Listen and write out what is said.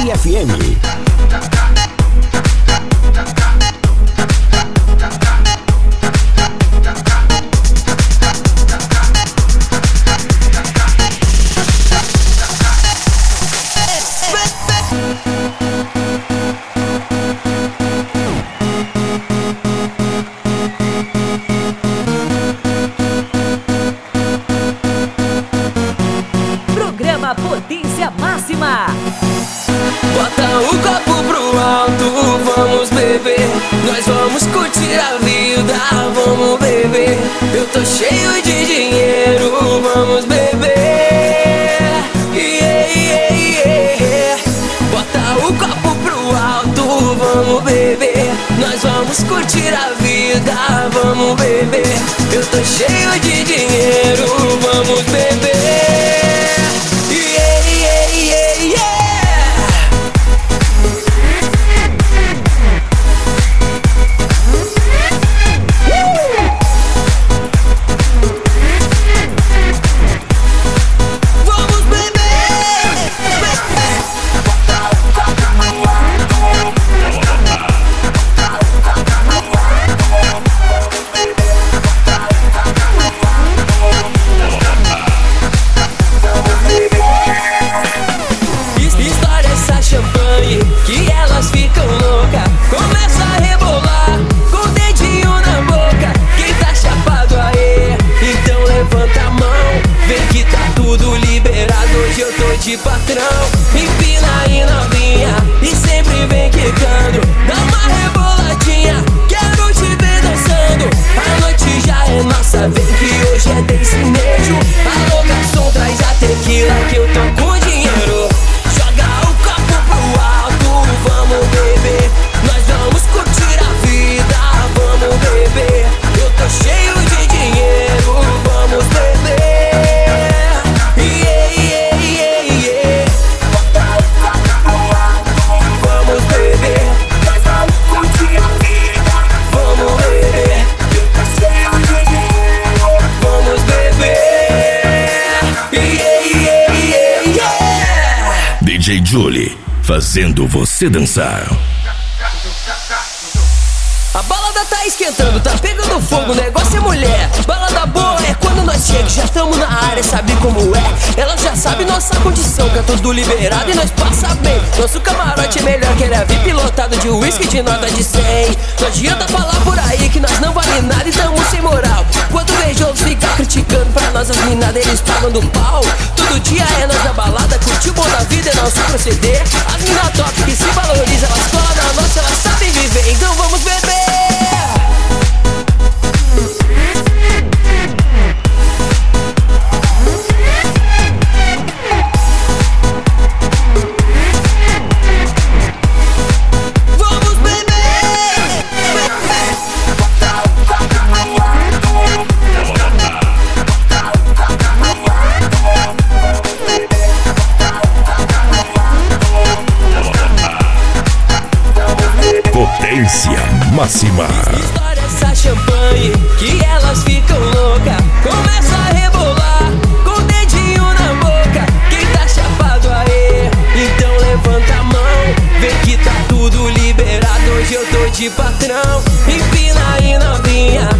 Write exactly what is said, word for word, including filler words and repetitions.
J F M. Potência máxima. Bota o copo pro alto, vamos beber. Nós vamos curtir a vida, vamos beber. Eu tô cheio de dinheiro, vamos beber. Yeah, yeah, yeah. Bota o copo pro alto, vamos beber. Nós vamos curtir a vida, vamos beber. Eu tô cheio de dinheiro, vamos beber. Que elas ficam loucas, começa a rebolar com o dedinho na boca. Quem tá chapado aí, então levanta a mão. Vem que tá tudo liberado, hoje eu tô de patrão. Empina aí novinha e sempre vem quicando. Dá uma reboladinha, quero te ver dançando. A noite já é nossa, vem que hoje é desse nejo. Alô garçom, traz a tequila que eu tô com dinheiro. Vamos beber, nós vamos curtir a vida, vamos beber. Eu tô cheio de dinheiro, vamos beber. Yeah, yeah, yeah, yeah. Vamos beber, nós vamos curtir a vida, vamos beber. Eu tô cheio de dinheiro, vamos beber. Yeah, yeah, yeah, yeah. D J Julie, fazendo você dançar. A balada tá esquentando, tá pegando fogo, o negócio é mulher. Balada boa é quando nós chega, já tamo na área, sabe como é. Ela já sabe nossa condição, que é tudo liberado e nós passa bem. Nosso camarote é melhor que era V I P, lotado de uísque de nota de cem. Não adianta falar por aí que nós não vale nada e tamo sem moral. Quando vejo outros ficar criticando, pra nós as minadas eles pagam do pau. Todo dia é nós na balada, curtir o bom da vida é nosso proceder. As mina top que se valoriza, elas colam na nossa, elas sabem viver, então vamos beber. Potência máxima. Estoura essa champanhe que elas ficam loucas, começa a rebolar com o dedinho na boca. Quem tá chapado aí, então levanta a mão. Vem que tá tudo liberado, hoje eu tô de patrão. Empina aí novinha